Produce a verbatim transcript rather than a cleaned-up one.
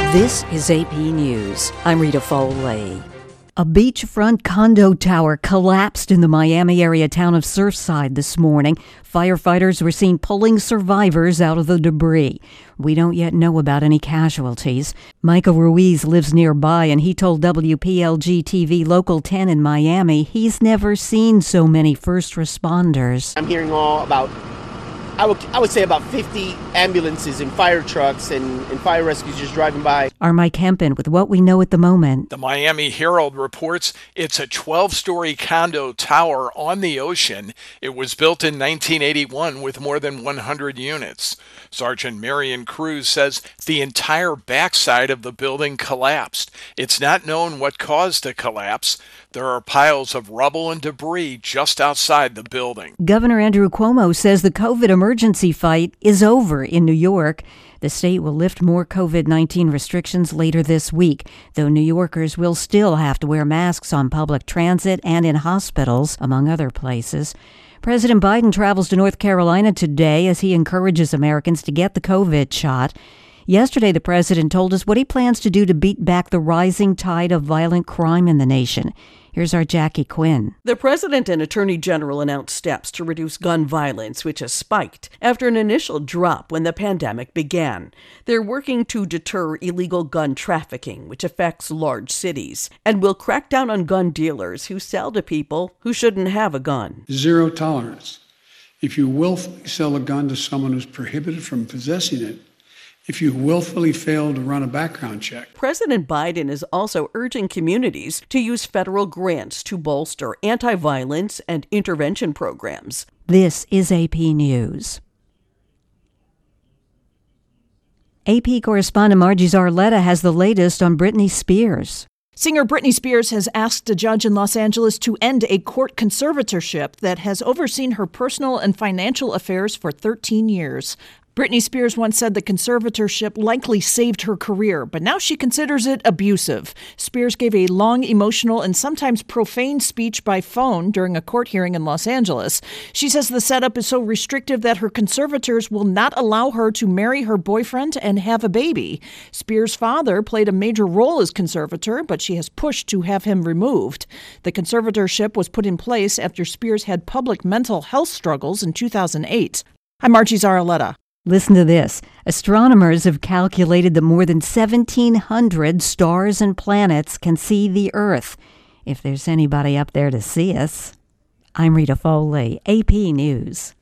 This is A P News. I'm Rita Foley. A beachfront condo tower collapsed in the Miami area town of Surfside this morning. Firefighters were seen pulling survivors out of the debris. We don't yet know about any casualties. Michael Ruiz lives nearby, and he told W P L G T V Local ten in Miami he's never seen so many first responders. I'm hearing all about, I would, I would say about fifty ambulances and fire trucks and, and fire rescues just driving by. Our Mike Hempen with what we know at the moment. The Miami Herald reports it's a twelve-story condo tower on the ocean. It was built in nineteen eighty-one with more than one hundred units. Sergeant Marion Cruz says the entire backside of the building collapsed. It's not known what caused the collapse. There are piles of rubble and debris just outside the building. Governor Andrew Cuomo says the COVID emergency fight is over in New York. The state will lift more COVID nineteen restrictions later this week, though New Yorkers will still have to wear masks on public transit and in hospitals, among other places. President Biden travels to North Carolina today as he encourages Americans to get the COVID shot. Yesterday, the president told us what he plans to do to beat back the rising tide of violent crime in the nation. Here's our Jackie Quinn. The president and attorney general announced steps to reduce gun violence, which has spiked after an initial drop when the pandemic began. They're working to deter illegal gun trafficking, which affects large cities, and will crack down on gun dealers who sell to people who shouldn't have a gun. Zero tolerance. If you willfully sell a gun to someone who's prohibited from possessing it, if you willfully fail to run a background check. President Biden is also urging communities to use federal grants to bolster anti-violence and intervention programs. This is A P News. A P correspondent Margie Zarletta has the latest on Britney Spears. Singer Britney Spears has asked a judge in Los Angeles to end a court conservatorship that has overseen her personal and financial affairs for thirteen years. Britney Spears once said the conservatorship likely saved her career, but now she considers it abusive. Spears gave a long, emotional, and sometimes profane speech by phone during a court hearing in Los Angeles. She says the setup is so restrictive that her conservators will not allow her to marry her boyfriend and have a baby. Spears' father played a major role as conservator, but she has pushed to have him removed. The conservatorship was put in place after Spears had public mental health struggles in two thousand eight. I'm Margie Zarletta. Listen to this. Astronomers have calculated that more than seventeen hundred stars and planets can see the Earth. If there's anybody up there to see us. I'm Rita Foley, A P News.